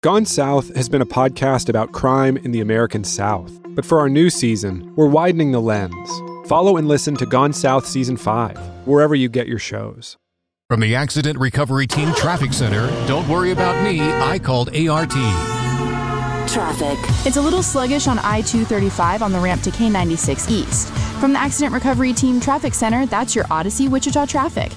Gone South has been a podcast about crime in the American South. But for our new season, we're widening the lens. Follow and listen to Gone South Season 5, wherever you get your shows. From the Accident Recovery Team Traffic Center, don't worry about me, I called ART. Traffic. It's a little sluggish on I-235 on the ramp to K96 East. From the Accident Recovery Team Traffic Center, that's your Odyssey Wichita traffic.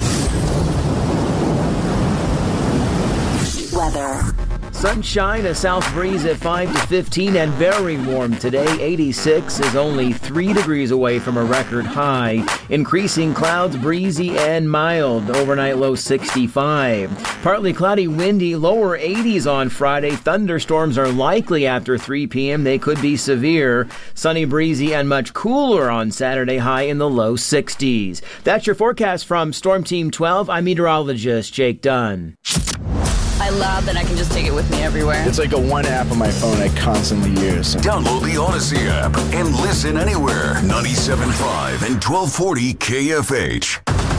Weather. Sunshine, a south breeze at 5 to 15, and very warm today. 86 is only 3 degrees away from a record high. Increasing clouds, breezy and mild. Overnight low 65. Partly cloudy, windy, lower 80s on Friday. Thunderstorms are likely after 3 p.m. They could be severe. Sunny, breezy, and much cooler on Saturday, high in the low 60s. That's your forecast from Storm Team 12. I'm meteorologist Jake Dunn. I love that I can just take it with me everywhere. It's like a one app on my phone I constantly use. Download the Odyssey app and listen anywhere. 97.5 and 1240 KFH.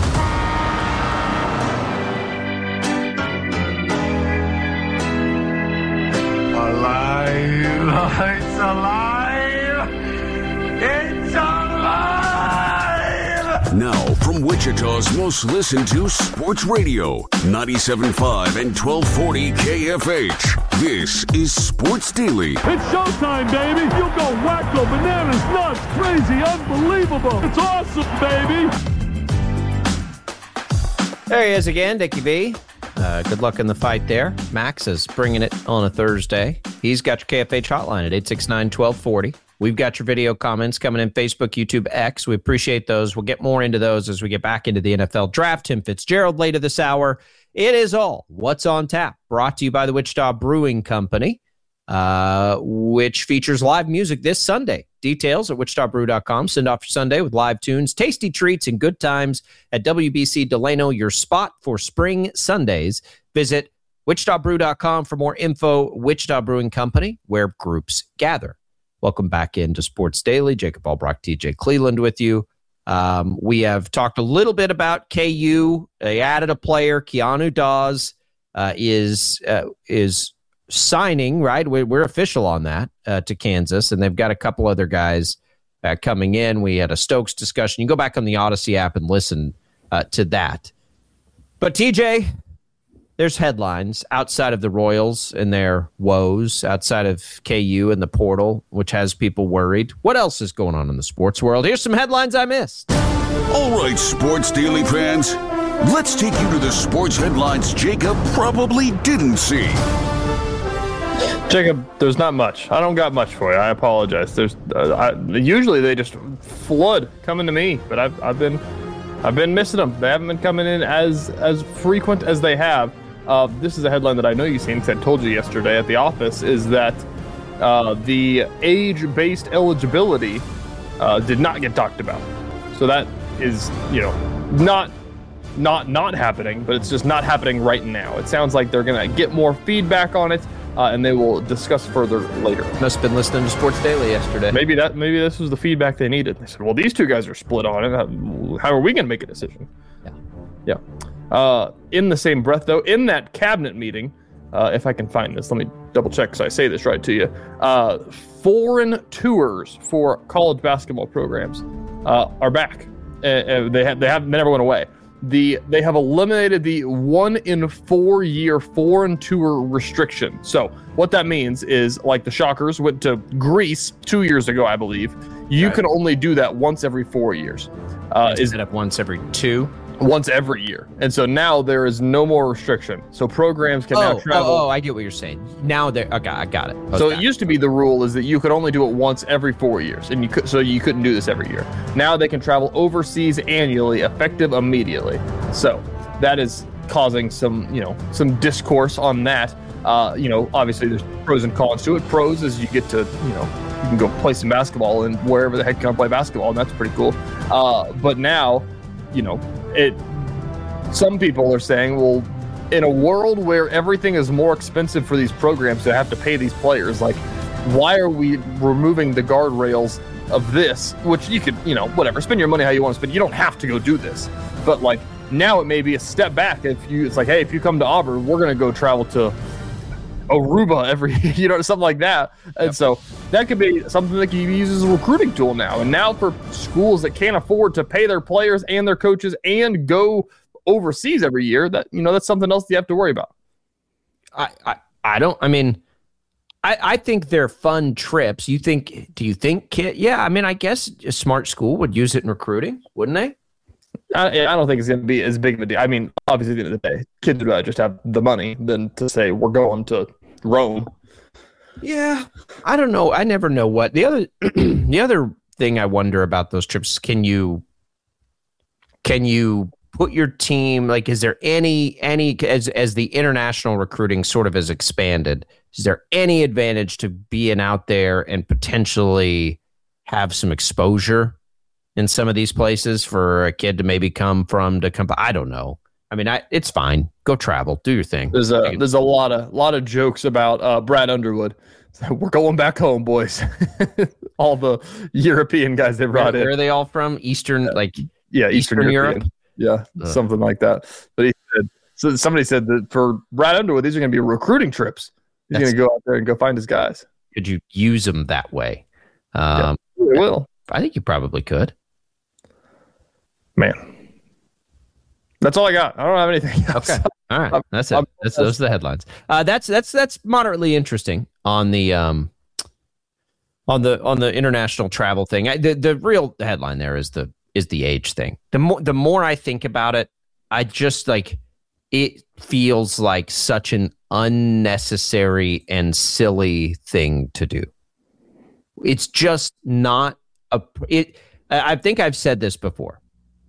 Alive! It's alive! It's alive! Now, from Wichita's most listened to sports radio, 97.5 and 1240 KFH. This is Sports Daily. It's showtime, baby! You go wacko, bananas, nuts, crazy, unbelievable! It's awesome, baby! There he is again, Dickie V. Good luck in the fight there. Max is bringing it on a Thursday. He's got your KFH hotline at 869-1240. We've got your video comments coming in Facebook, YouTube, X. We appreciate those. We'll get more into those as we get back into the NFL draft. Tim Fitzgerald later this hour. It is all What's on Tap, brought to you by the Wichita Brewing Company, which features live music this Sunday. Details at wichitabrew.com. Send off your Sunday with live tunes, tasty treats, and good times at WBC Delano, your spot for spring Sundays. Visit wichitabrew.com for more info. Wichita Brewing Company, where groups gather. Welcome back into Sports Daily. Jacob Albrock, TJ Cleveland with you. We have talked a little bit about KU. They added a player. Keanu Dawes is signing, right? We're official on that to Kansas, and they've got a couple other guys coming in. We had a Stokes discussion. You can go back on the Odyssey app and listen to that. But TJ, there's headlines outside of the Royals and their woes, outside of KU and the portal, which has people worried. What else is going on in the sports world? Here's some headlines I missed. All right, Sports Daily fans, let's take you to the sports headlines Jacob probably didn't see. Jacob, there's not much. I don't got much for you. I apologize. There's usually they just flood coming to me, but I've been missing them. They haven't been coming in as frequent as they have. This is a headline that I know you've seen because I told you yesterday at the office, is that the age-based eligibility did not get talked about. So that is, not happening, but it's just not happening right now. It sounds like they're going to get more feedback on it, and they will discuss further later. Must have been listening to Sports Daily yesterday. Maybe this was the feedback they needed. They said, well, these two guys are split on it. How are we going to make a decision? Yeah. In the same breath, though, in that cabinet meeting, if I can find this, let me double check so I say this right to you. Foreign tours for college basketball programs are back. They never went away. They have eliminated the 1 in 4 year foreign tour restriction. So what that means is, like the Shockers went to Greece 2 years ago, I believe. You can only do that once every 4 years. Instead of once every 2? Once every year. And so now there is no more restriction. So programs can now travel. Oh, I get what you're saying. Now okay, I got it. So it used to be the rule is that you could only do it once every 4 years, and you couldn't do this every year. Now they can travel overseas annually, effective immediately. So that is causing some discourse on that. Obviously there's pros and cons to it. Pros is you get to, you can go play some basketball and wherever the heck you can play basketball, and that's pretty cool. But now, some people are saying, well, in a world where everything is more expensive for these programs to have to pay these players, like, why are we removing the guardrails of this, which you could, whatever, spend your money how you want to spend. You don't have to go do this. But, like, now it may be a step back. It's like, hey, if you come to Auburn, we're going to go travel to Aruba every, something like that. And so that could be something that you use as a recruiting tool now. And now for schools that can't afford to pay their players and their coaches and go overseas every year, that that's something else you have to worry about. I think they're fun trips. Do you think kid? Yeah, I guess a smart school would use it in recruiting, wouldn't they? I don't think it's going to be as big of a deal. Obviously, at the end of the day, kids would rather just have the money than to say we're going to Rome. Yeah, I don't know. I never know what the other the other thing I wonder about those trips. Can you put your team, like, is there any as the international recruiting sort of has expanded, is there any advantage to being out there and potentially have some exposure in some of these places for a kid to maybe come? I don't know. It's fine. Go travel, do your thing. There's a lot of jokes about Brad Underwood. We're going back home, boys. All the European guys they brought in. Where are they all from? Eastern Eastern Europe. Yeah, something like that. But somebody said that for Brad Underwood, these are going to be recruiting trips. He's going to go out there and go find his guys. Could you use them that way? Yeah, we will. I think you probably could. Man, that's all I got. I don't have anything else. Okay, all right, that's it. Those are the headlines. That's moderately interesting on the international travel thing. The real headline there is the age thing. The more I think about it, I just it feels like such an unnecessary and silly thing to do. It's just not I think I've said this before.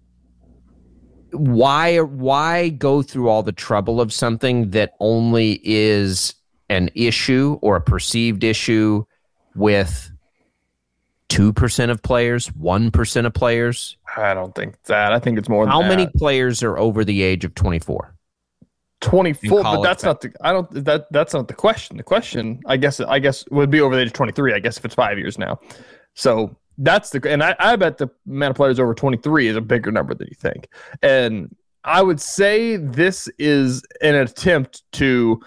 Why go through all the trouble of something that only is an issue or a perceived issue with 2% of players, 1% of players? I don't think that. I think it's more than How that. many players are over the age of 24? 24, but that's not the question. The question, I guess would be over the age of 23, I guess, if it's 5 years now. So that's and I bet the amount of players over 23 is a bigger number than you think. And I would say this is an attempt to,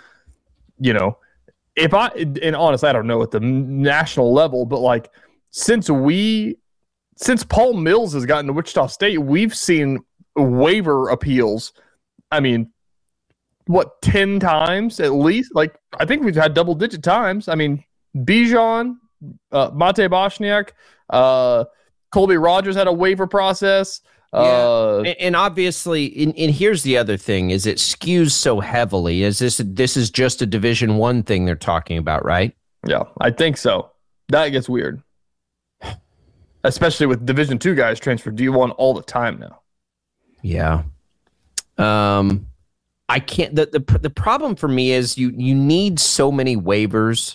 and honestly, I don't know at the national level, but since Paul Mills has gotten to Wichita State, we've seen waiver appeals. 10 times at least? I think we've had double-digit times. Bijan, Mate Bosniak, Colby Rogers had a waiver process. And obviously, and here's the other thing: is it skews so heavily? Is this is just a Division I thing they're talking about, right? Yeah, I think so. That gets weird, especially with Division II guys transfer D1 all the time now. Yeah. I can't. The problem for me is you need so many waivers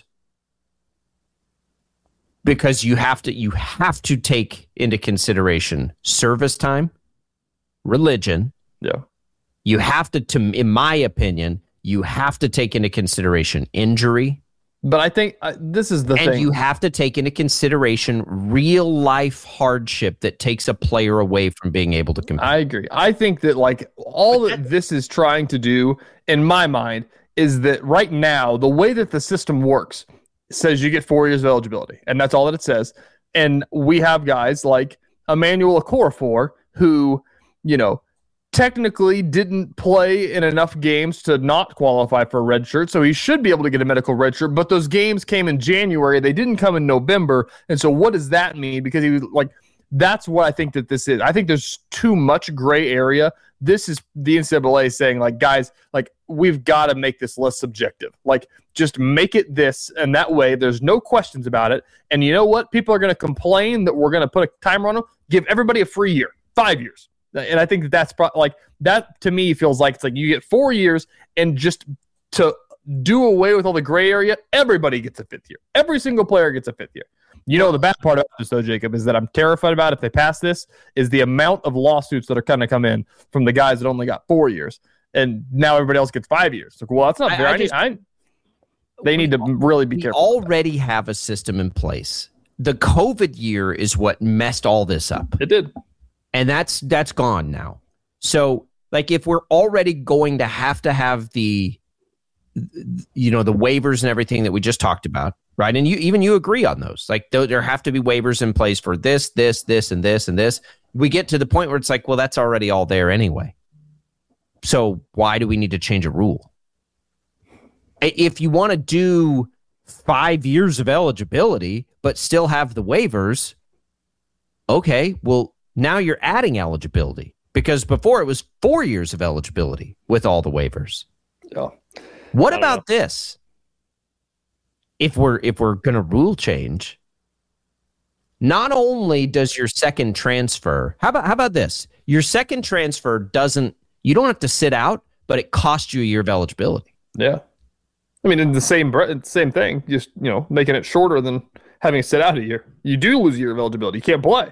because you have to take into consideration service time, religion. Yeah. You have to, in my opinion, you have to take into consideration injury. But I think this is the thing. And you have to take into consideration real life hardship that takes a player away from being able to compete. I agree. I think that all that this is trying to do, in my mind, is that right now, the way that the system works says you get 4 years of eligibility. And that's all that it says. And we have guys like Emmanuel Okorafor who, technically didn't play in enough games to not qualify for a red shirt, so he should be able to get a medical red shirt, but those games came in January. They didn't come in November, and so what does that mean? Because he was that's what I think that this is. I think there's too much gray area. This is the NCAA saying, guys, we've got to make this less subjective. Just make it this, and that way there's no questions about it. And you know what? People are going to complain that we're going to put a timer on them. Give everybody a free year, 5 years. And I think that's that to me feels like you get 4 years, and just to do away with all the gray area, everybody gets a fifth year. Every single player gets a fifth year. The bad part of this, though, Jacob, is that I'm terrified about if they pass this, is the amount of lawsuits that are going to come in from the guys that only got 4 years, and now everybody else gets 5 years. Well, that's not fair. They need to really be careful. We already have a system in place. The COVID year is what messed all this up. It did. And that's gone now. So, if we're already going to have the the waivers and everything that we just talked about, right? And you agree on those. Like there have to be waivers in place for this, and this. We get to the point where it's like, well, that's already all there anyway. So why do we need to change a rule? If you want to do 5 years of eligibility, but still have the waivers, okay, well, now you're adding eligibility because before it was 4 years of eligibility with all the waivers. Yeah. What about this? If we're going to rule change, not only does your second transfer, how about this? Your second transfer you don't have to sit out, but it costs you a year of eligibility. Yeah. I mean, in the same thing, just, making it shorter than having to sit out a year. You do lose a year of eligibility. You can't play.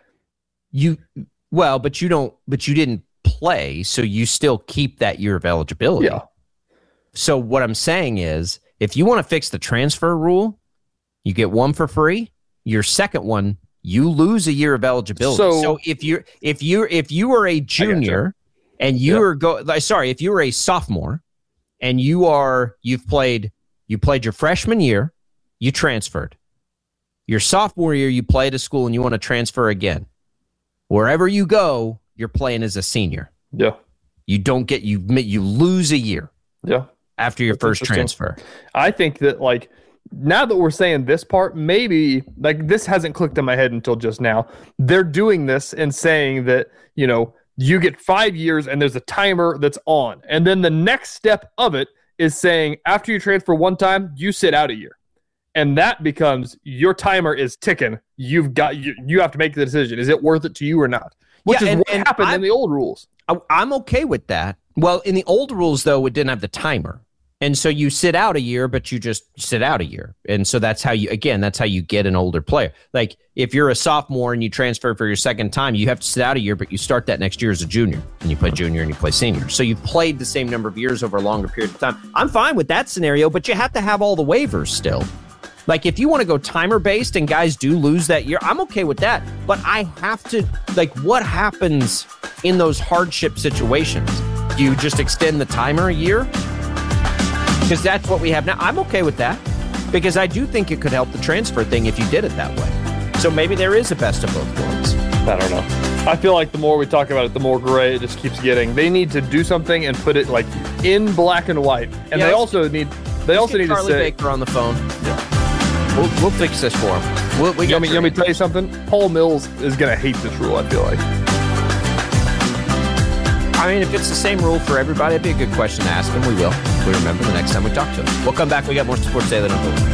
But you didn't play, so you still keep that year of eligibility. Yeah. So what I'm saying is, if you want to fix the transfer rule, you get one for free. Your second one, you lose a year of eligibility. So if you are a junior and you if you were a sophomore and you played your freshman year, you transferred. Your sophomore year, you play at a school and you want to transfer again. Wherever you go, you're playing as a senior. Yeah. You don't get you lose a year. Yeah. After your first transfer. I think that now that we're saying this part, maybe this hasn't clicked in my head until just now. They're doing this and saying that, you get 5 years and there's a timer that's on. And then the next step of it is saying after you transfer one time, you sit out a year. And that becomes your timer is ticking. You have to make the decision. Is it worth it to you or not? Which is what happened in the old rules. I'm okay with that. Well, in the old rules, though, it didn't have the timer. And so you sit out a year, but you just sit out a year. And so that's how you get an older player. Like if you're a sophomore and you transfer for your second time, you have to sit out a year, but you start that next year as a junior. And you play junior and you play senior. So you've played the same number of years over a longer period of time. I'm fine with that scenario, but you have to have all the waivers still. Like if you want to go timer based and guys do lose that year, I'm okay with that. But I have to, what happens in those hardship situations? Do you just extend the timer a year? Because that's what we have now. I'm okay with that because I do think it could help the transfer thing if you did it that way. So maybe there is a best of both worlds. I don't know. I feel like the more we talk about it, the more gray it just keeps getting. They need to do something and put it in black and white. And they also need to say Charlie Baker on the phone. Yeah. We'll fix this for him. You want me to tell you something? Paul Mills is going to hate this rule, I feel like. I mean, if it's the same rule for everybody, it'd be a good question to ask him. We will. We remember the next time we talk to him. We'll come back. We got more Sports Daily on the way.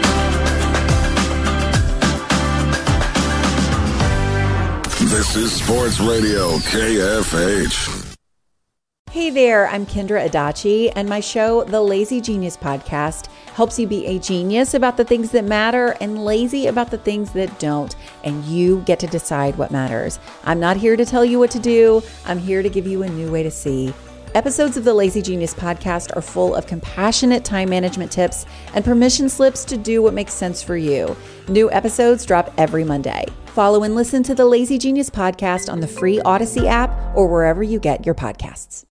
This is Sports Radio KFH. Hey there, I'm Kendra Adachi, and my show, The Lazy Genius Podcast, helps you be a genius about the things that matter and lazy about the things that don't, and you get to decide what matters. I'm not here to tell you what to do. I'm here to give you a new way to see. Episodes of the Lazy Genius Podcast are full of compassionate time management tips and permission slips to do what makes sense for you. New episodes drop every Monday. Follow and listen to the Lazy Genius Podcast on the free Odyssey app or wherever you get your podcasts.